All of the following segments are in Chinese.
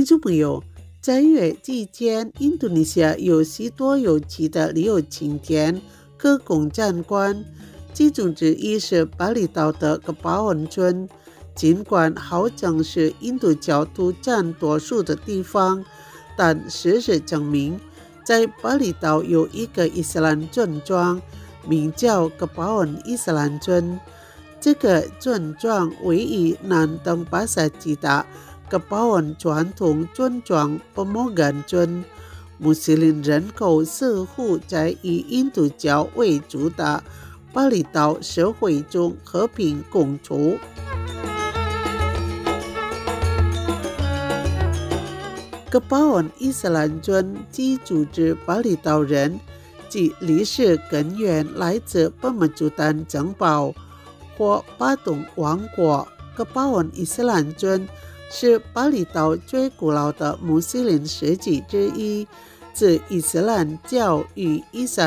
众朋友，在月季间，印度尼西亚有许多有趣的旅游景点可供参观，其中之一是巴厘岛的Kepulauan村。尽管号称是印度教徒占多数的地方，但事实证明，在巴厘岛有一个伊斯兰村庄，名叫Kepulauan伊斯兰村。这个村庄位于南登巴萨吉达Kepulauan传统村庄Pemogan村，穆斯林人口似乎在以印度教为主的巴厘岛社会中和平共处。Kepulauan伊斯兰村居住之巴厘岛人，其历史根源来自巴马朱丹城堡或巴东王国。Kepulauan伊斯兰村是巴厘岛最古老的穆斯林世迹之一，自伊斯兰教于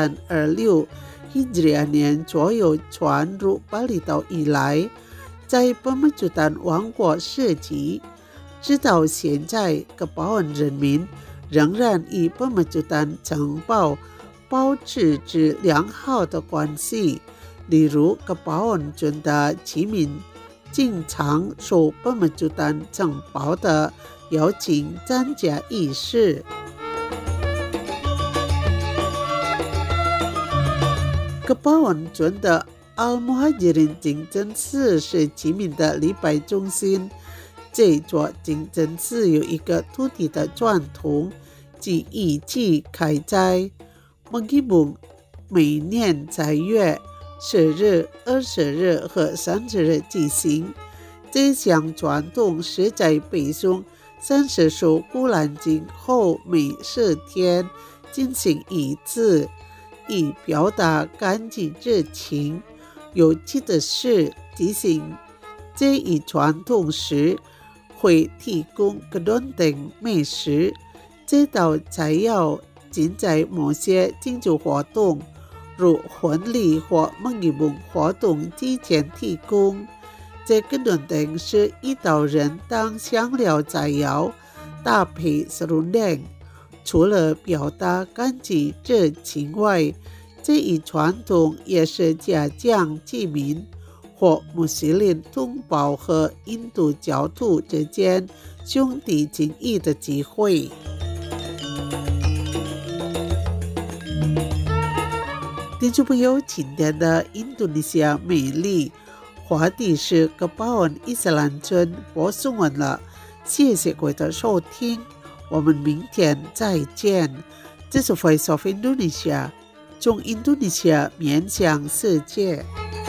1326 Hijriah 年左右传入巴厘岛以来，在巴马朱丹王国时期，直到现在，Kepulauan人民仍然与巴马朱丹城堡保持着良好的关系。例如，Kepulauan村的居民经常受巴马朱丹城堡的邀请参加仪式。Kepulauan村的Al-Muhajirin 清真寺是居民的礼拜中心。这座清真寺有一个土地的传统，即一起开斋。Menghibung 每年在月10日、20日和30日举行。这项传统是在背诵30首古兰经后每10天进行一次，以表达感激之情。有趣的是，进行这一传统时，会提供各种等美食，这道菜肴仅在某些庆祝活动，如婚礼或Menghibung活动之前提供。这个顿顿是一道人当香料菜肴，搭配serundeng。除了表达感激之情外，这一传统也是加强居民或穆斯林同胞和印度教徒之间兄弟情谊的机会。听众朋友，今天的印度尼西亚美丽话题是Kepulauan伊斯兰村播送完了，谢谢各位的收听，我们明天再见。这是 Voice of Indonesia， 从印度尼西亚面向世界。